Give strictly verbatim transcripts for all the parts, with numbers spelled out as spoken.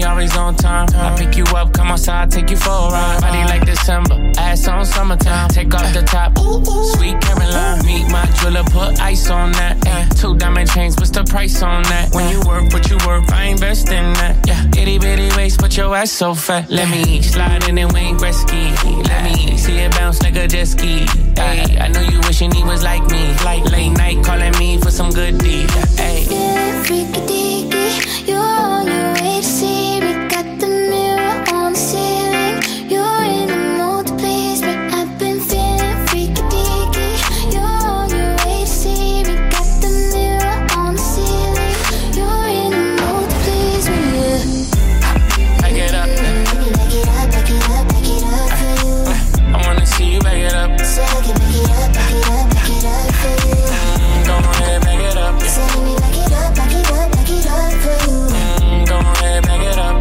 always on time. I pick you up, come outside, take you for a ride. Body like December, ass on summertime. Take off the top, sweet Caroline. Meet my jeweler, put ice on that. Yeah. Two diamond chains, what's the price on that? When you work, what you work, I invest in that. Yeah. Itty bitty waist, but your ass so fat. Let me slide in and Wayne Gretzky. Let me see it bounce like a jet ski. Ay, I know you wishing he was like me. Like late night calling me for some good deed. Ay. Feeling freaky deaky, you're on your way to see me. Got the mirror on the ceiling. You're in the mood to please me. I've been feeling freaky deaky, you're on your way to see me. Got the mirror on the ceiling. You're in the mood to please me. Yeah. Back it up. Baby, back it up, back it up, back it up for you. I wanna see you back it up. So I can back it up, back it up, back it up for you. Mm, go ahead, back it up. So let me back it up, back it up, back it up for you. Mm, go ahead, back it up.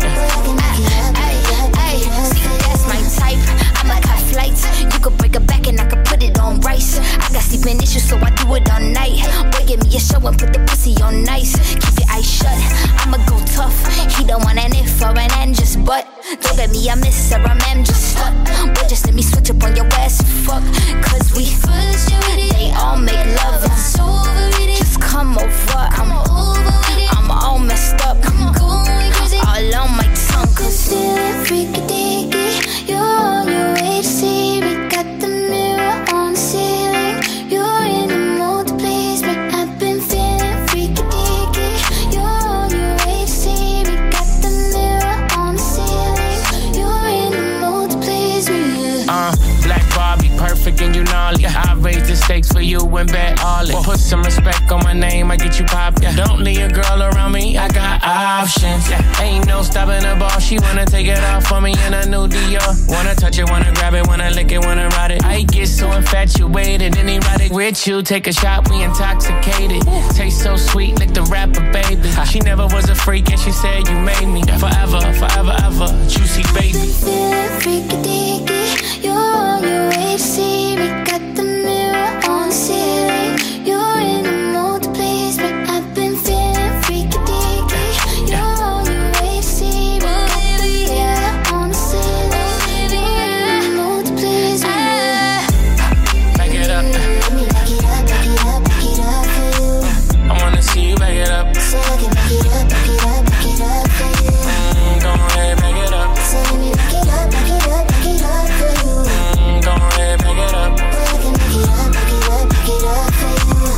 That's my type. I'ma cut flights. You could break a back and I could put it on rice. I got sleeping issues, so I do it all night. Boy, give me a show and put the pussy on nice. Keep your eyes shut. I'ma go tough. He don't want an if or an and just but. Don't get me a miss or a ma'am just stuck. Boy, just let me switch up on your ass and fuck. Cause we they all make love. And just come over. I'm I'm all messed up. All on my tongue. Cause feeling freaky deaky, you're on your way to see me. Got the mirror on the ceiling. You're in the mood to please me. I've been feeling freaky deaky, you're on your way to see me. Got the mirror on the ceiling. You're in the mood to please me. Uh, Black Barbie, perfect and you gnarly. Yeah. I raise the stakes for you and bet all it. Put some respect on my name, I get you pop. Yeah. Don't leave a girl around me, I got options. Yeah. Ain't no stopping the ball, she wanna take it off for me in a new Dior. Wanna touch it, wanna grab it, wanna lick it, wanna ride it. I get so infatuated and erotic with you. Take a shot, we intoxicated. Taste so sweet, like the rapper, baby. She never was a freak and she said you made me. Forever, forever, ever, juicy baby. Feeling freaky deaky, you're on your way to see me. Got the mirror on the ceiling. You're in the mood to please me. I've been feeling freaky deaky, you're on your way to see me. Got the mirror on the ceiling. You're in the mood to please me. Back it up. Let me back it up, back it up, back it up for you. I wanna see you back it up. So I can back it up, back it up, back it up for you. Mm, go ahead, back it up. So let me back it up, back it up, back it up for you. Mm, go ahead, back it up. So I can back it up, back it up, back it up for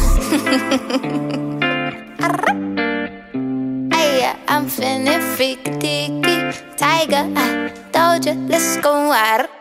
you. Hey, I'm feeling freaky deaky, tiger. I told you, let's go out.